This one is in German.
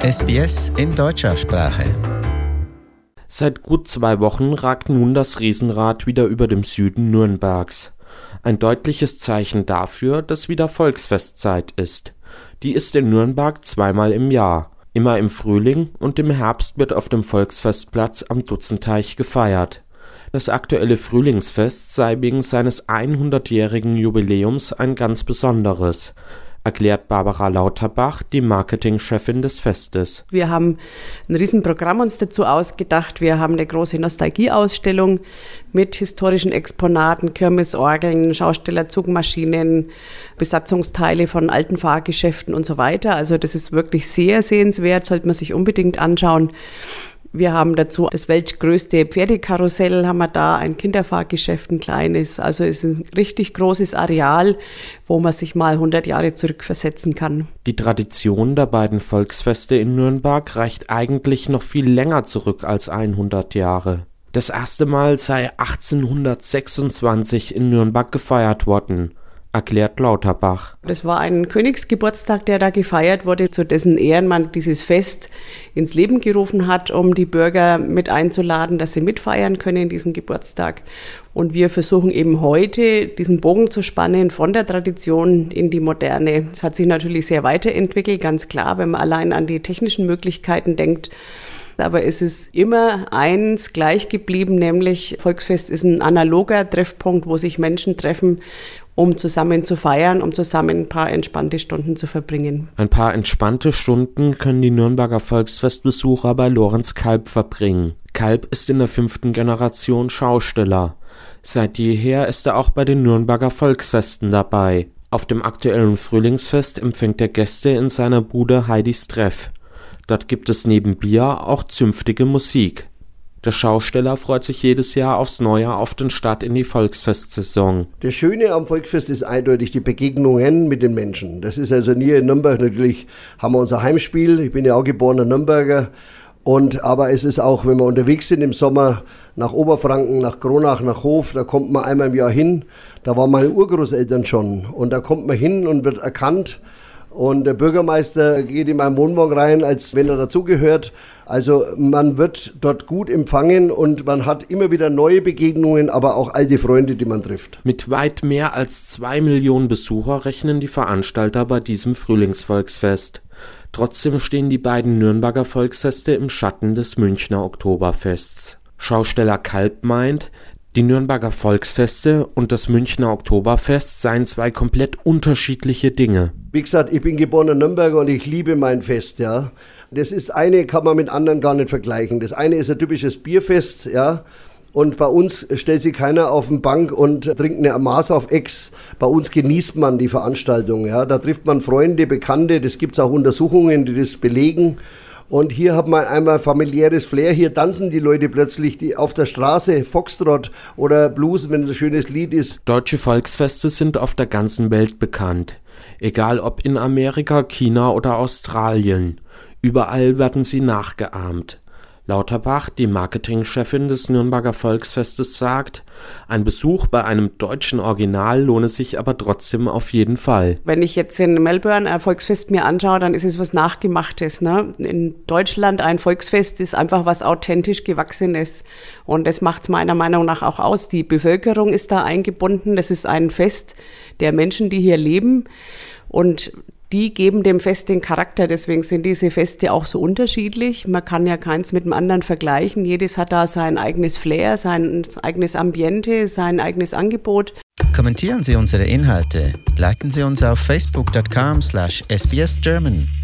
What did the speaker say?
SBS in deutscher Sprache. Seit gut 2 Wochen ragt nun das Riesenrad wieder über dem Süden Nürnbergs. Ein deutliches Zeichen dafür, dass wieder Volksfestzeit ist. Die ist in Nürnberg zweimal im Jahr. Immer im Frühling und im Herbst wird auf dem Volksfestplatz am Dutzenteich gefeiert. Das aktuelle Frühlingsfest sei wegen seines 100-jährigen Jubiläums ein ganz besonderes, erklärt Barbara Lauterbach, die Marketingchefin des Festes. Wir haben ein Riesenprogramm uns dazu ausgedacht. Wir haben eine große Nostalgieausstellung mit historischen Exponaten, Kirmesorgeln, Schaustellerzugmaschinen, Besatzungsteile von alten Fahrgeschäften und so weiter. Also das ist wirklich sehr sehenswert, sollte man sich unbedingt anschauen. Wir haben dazu das weltgrößte Pferdekarussell, haben wir da, ein Kinderfahrgeschäft, ein kleines. Also es ist ein richtig großes Areal, wo man sich mal 100 Jahre zurückversetzen kann. Die Tradition der beiden Volksfeste in Nürnberg reicht eigentlich noch viel länger zurück als 100 Jahre. Das erste Mal sei 1826 in Nürnberg gefeiert worden, erklärt Lauterbach. Das war ein Königsgeburtstag, der da gefeiert wurde, zu dessen Ehren man dieses Fest ins Leben gerufen hat, um die Bürger mit einzuladen, dass sie mitfeiern können, diesen Geburtstag. Und wir versuchen eben heute, diesen Bogen zu spannen von der Tradition in die Moderne. Es hat sich natürlich sehr weiterentwickelt, ganz klar, wenn man allein an die technischen Möglichkeiten denkt. Aber es ist immer eins gleich geblieben, nämlich Volksfest ist ein analoger Treffpunkt, wo sich Menschen treffen, um zusammen zu feiern, um zusammen ein paar entspannte Stunden zu verbringen. Ein paar entspannte Stunden können die Nürnberger Volksfestbesucher bei Lorenz Kalb verbringen. Kalb ist in der 5. Generation Schausteller. Seit jeher ist er auch bei den Nürnberger Volksfesten dabei. Auf dem aktuellen Frühlingsfest empfängt er Gäste in seiner Bude Heidis Treff. Dort gibt es neben Bier auch zünftige Musik. Der Schausteller freut sich jedes Jahr aufs Neue auf den Start in die Volksfestsaison. Das Schöne am Volksfest ist eindeutig die Begegnungen mit den Menschen. Das ist also nie in Nürnberg. Natürlich haben wir unser Heimspiel. Ich bin ja auch geborener Nürnberger. Aber es ist auch, wenn wir unterwegs sind im Sommer nach Oberfranken, nach Kronach, nach Hof, da kommt man einmal im Jahr hin. Da waren meine Urgroßeltern schon. Und da kommt man hin und wird erkannt. Und der Bürgermeister geht in meinen Wohnwagen rein, als wenn er dazugehört. Also man wird dort gut empfangen und man hat immer wieder neue Begegnungen, aber auch alte Freunde, die man trifft. Mit weit mehr als 2 Millionen Besucher rechnen die Veranstalter bei diesem Frühlingsvolksfest. Trotzdem stehen die beiden Nürnberger Volksfeste im Schatten des Münchner Oktoberfests. Schausteller Kalb meint, die Nürnberger Volksfeste und das Münchner Oktoberfest seien 2 komplett unterschiedliche Dinge. Wie gesagt, ich bin geborener Nürnberger und ich liebe mein Fest, ja. Das ist eine, kann man mit anderen gar nicht vergleichen. Das eine ist ein typisches Bierfest, ja. Und bei uns stellt sich keiner auf eine Bank und trinkt eine Maß auf Ex. Bei uns genießt man die Veranstaltung, ja. Da trifft man Freunde, Bekannte, das gibt's auch Untersuchungen, die das belegen. Und hier hat man einmal familiäres Flair, hier tanzen die Leute plötzlich die auf der Straße, Foxtrot oder Blues, wenn es ein schönes Lied ist. Deutsche Volksfeste sind auf der ganzen Welt bekannt, egal ob in Amerika, China oder Australien. Überall werden sie nachgeahmt. Lauterbach, die Marketingchefin des Nürnberger Volksfestes, sagt, ein Besuch bei einem deutschen Original lohne sich aber trotzdem auf jeden Fall. Wenn ich jetzt in Melbourne ein Volksfest mir anschaue, dann ist es was Nachgemachtes, ne? In Deutschland ein Volksfest ist einfach was authentisch Gewachsenes. Und das macht es meiner Meinung nach auch aus. Die Bevölkerung ist da eingebunden. Das ist ein Fest der Menschen, die hier leben. Und die geben dem Fest den Charakter, deswegen sind diese Feste auch so unterschiedlich. Man kann ja keins mit dem anderen vergleichen. Jedes hat da sein eigenes Flair, sein eigenes Ambiente, sein eigenes Angebot. Kommentieren Sie unsere Inhalte, liken Sie uns auf facebook.com/sbsgerman.